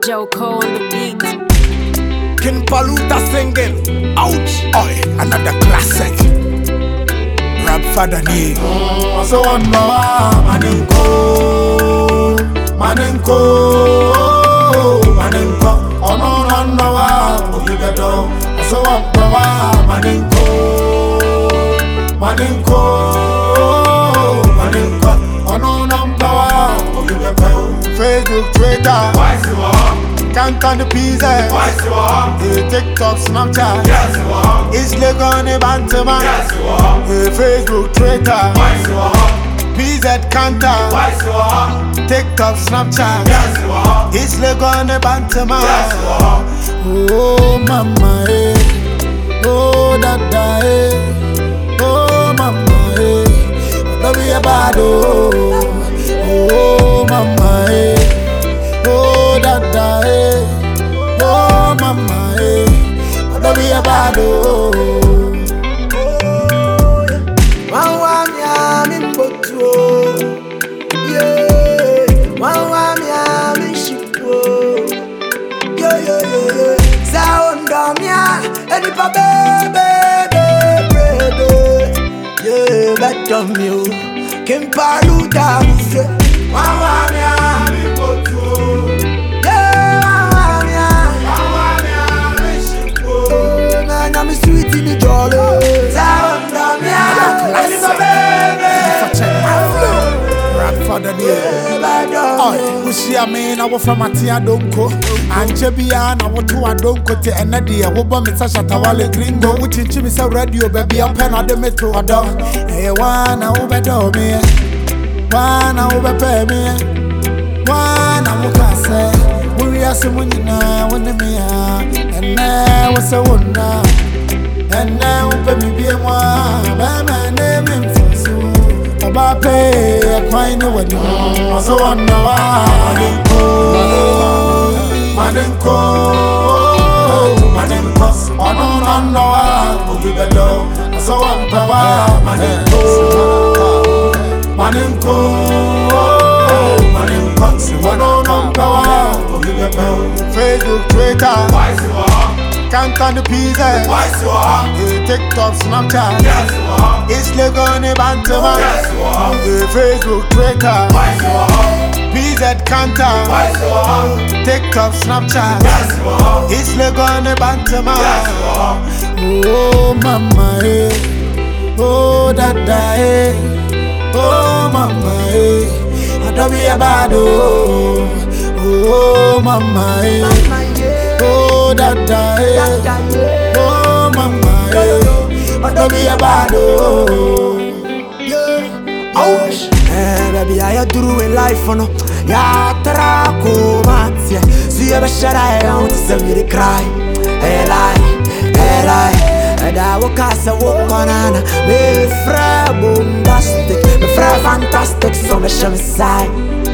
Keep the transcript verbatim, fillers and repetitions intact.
Joko on the beat. King Paluta singing. Ouch! Oi, another classic. Rap father ni. So on no maninko, maninko, maninko. On on no wa, you get down. So on no maninko, maninko, maninko. On on no wa, you get down. Facebook, Twitter, Why so up? can't on the pizza. Why so up? Hey, TikTok, Snapchat, Yes so up. it's like on a bantama. Yes so up. Hey, Facebook, Twitter, Why so up? P Z Kanta, Why so up? TikTok, Snapchat, Yes so up. it's like on a bantama. Yes so up. Oh mama, eh. Oh dada, eh. Oh mama, eh. Don't be a bad oh. Oh mama, eh. Oh dada, eh. Oh mama, eh. Don't be a bad oh. Wawa miami mbotuo. Yeah. Wawa miami shipo. Yo yo yo yo. Sound mia. Eni pa bebe bebe. Yeah, better me. King Paluta say. Wawa miami mbotuo. Yeah, wawa miami. Wawa miami shipo. Oh, man, I'm sweet in the jolly. Sound mia. Eni pa bebe. Rap father ni. Oi, Mushi amen, I was from Atia Donko. And Jebia, I was to a donko to Enadia, who bomb it such a tawale gringo, which in Chimisa radio, baby, a pen on the metro. Hey, one, I overdo me. One, I overpay me. One, I will say, we are someone you know, when me and now was a wonder. And now, baby, be a one, my name is Oba pay a quine when you so on no maninko, maninko, maninko. On on no, you get down. So on power, maninko, maninko, maninko. On on power, you get down. Facebook, Twitter, Why so up? can't on the pizza. Why so up? Hey, TikTok, Snapchat, Yes so up. it's like on a bantama. Yes so up. Hey, Facebook, Twitter, Why so up? P Z Kanta, Why so up? TikTok, Snapchat, Yes so up. it's like on a bantama. Yes so up. Oh mama, eh. Oh dada, eh. Oh mama, eh. I don't be a bad oh. Oh mama, eh. Oh dada, eh. Oh mama, eh. I don't be a bad oh. Ouch. Eh, baby, I do in life for no. Ya trako matia. See you shut I want to see me cry. Hey lie, hey lie. And I walk as a walk on Anna. Me fra bombastic, me fra fantastic, so me show me side.